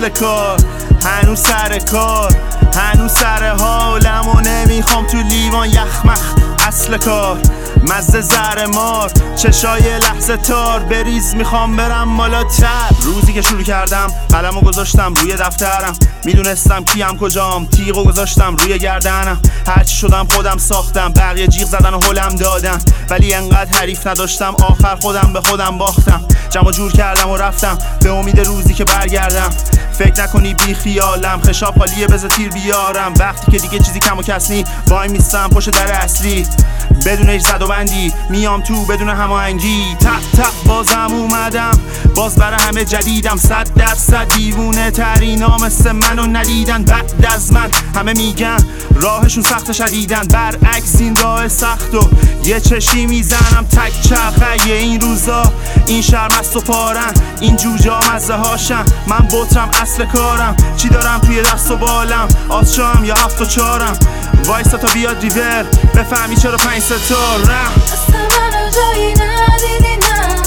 اصل کار، هنوز سر کار، هنوز سر حالم و نمیخوام تو لیوان یخمخ. اصل کار مزه زهر مار، چشای لحظه تار بریز میخوام برم بالاتر. روزی که شروع کردم قلمو گذاشتم روی دفترم، میدونستم کیم کجام، تیغو گذاشتم روی گردنم. هرچی شدم خودم ساختم، بقیه جیغ زدن و هلم دادن، ولی انقدر حریف نداشتم آخر خودم به خودم باختم. جمع جور کردم و رفتم به امید روزی که برگردم. فکر نکنی بی خیالم، خشاب حالیه بذار تیر بیارم. وقتی که دیگه چیزی کم و کس نی، وای میستم پشت در اصلی بدون هیچ زد و بندی، میام تو بدون هماهنگی. تق تق بازم اومدم، باز برای همه جدیدم. 100% دیوونه ترینا مثل منو ندیدن. بعد از من همه میگن راهشون سخت شدیدن، برعکس این راه سخت و یه چشی میزنم. تک چرخه این روزا، این شرمست و پارن، این جوجا مزه هاشن. من بطرم اصل کارم، چی دارم توی دست و بالم، آسشام یا 7 و 4م. وایستا تا بیاد ریور بفهمی چرا 5 ستار رم. اصلا منو جایی ندیدی نه،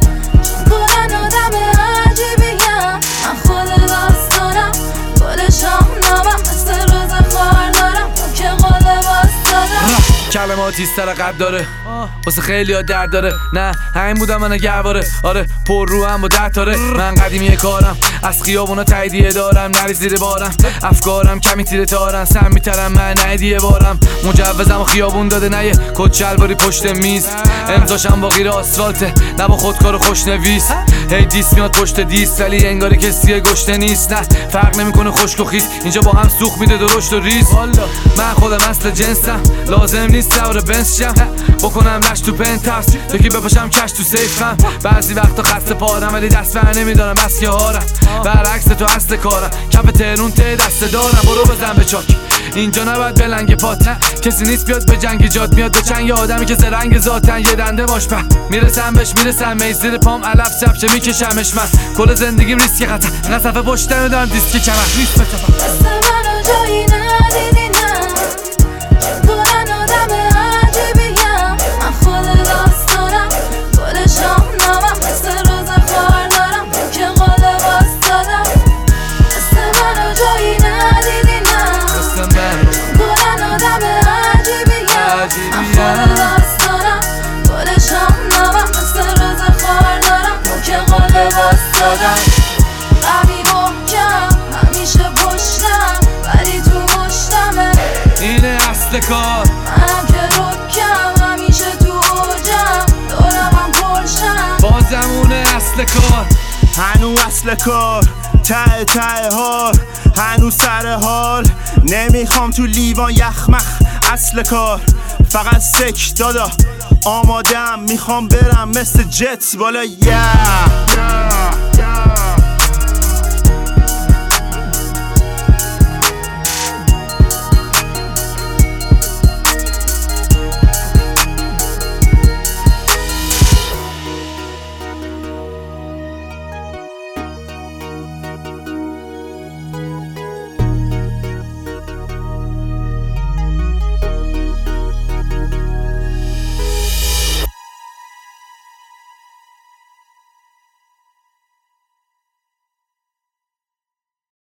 چون کلن آدم عجیبیم. من خود داستانم، گل شاهنامم، مثل روز خار دارم تو که قول باستادم. کلماتی سر قد داره، واسه خیلی ها درد داره. نه همین بودم من گهواره، آره پر رو هم با 10 تاره. من قدیمی کارم، از خیابونا تاییدیه دارم، نری زیر بارم. افکارم کمی تیره تارن، سم میترم من ندیه بارم. مجوزم و خیابون داده، نه یه کت شلواری پشت میز. امضاشم با غیر آسفالته، نه با خودکار خوشنویس. هی دیس میاد پشت دیس، ولی انگاری کسی گشته نیست. نه فرق نمیکنه خشک و خیس، اینجا با هم سوخ میده درشت و ریز. من خودم اصل جنسم، لازم نیست سوار بنز شم، بکنم رشت تو پنتاس، یکی بپاشم کش تو سیفم. بعضی وقتا خسته پارم، ولی دست بر نمیدارم بس که هارم. برعکس تو اصل کارم، کف تهرون ته دست دارم. برو بزن به چاک، اینجا نباید بلنگ پات. نه کسی نیست بیاد به جنگ جات، میاد به چنگ آدمی که زرنگ ذاتن. یه دنده باش من میرسم بهش، میرسم میزیر پام علف چپچه میکشمش. من کل زندگیم ریسک خطر، اینقدر صفحه پشتم دارم دیسک کمر ریسک بچفم. اصلا منو جایی ندیدی نه، چون کلن آدم عجیبیم. من خود داستانم، گل شاهنامم، مثل روز خار دارم تو که قول باستادم. اصلا منو جایی ندیدی نه، کلن آدم عجیبیم. من خود داستانم، گل شاهنامم، مثل روز خار دارم تو که قول باستادم. قوی محکم همیشه پشتم، ولی تو مشتمه اینه اصل کار. منم که رکم همیشه تو اوجم، دورم هم پرشم. بازمونه اصل کار، هنوز اصل کار، ته ته حال، هنوز سر حال. نمیخوام تو لیوان یخمخ. اصل کار فقط سک دادا، آمادم میخوام برم مثل جت بالا.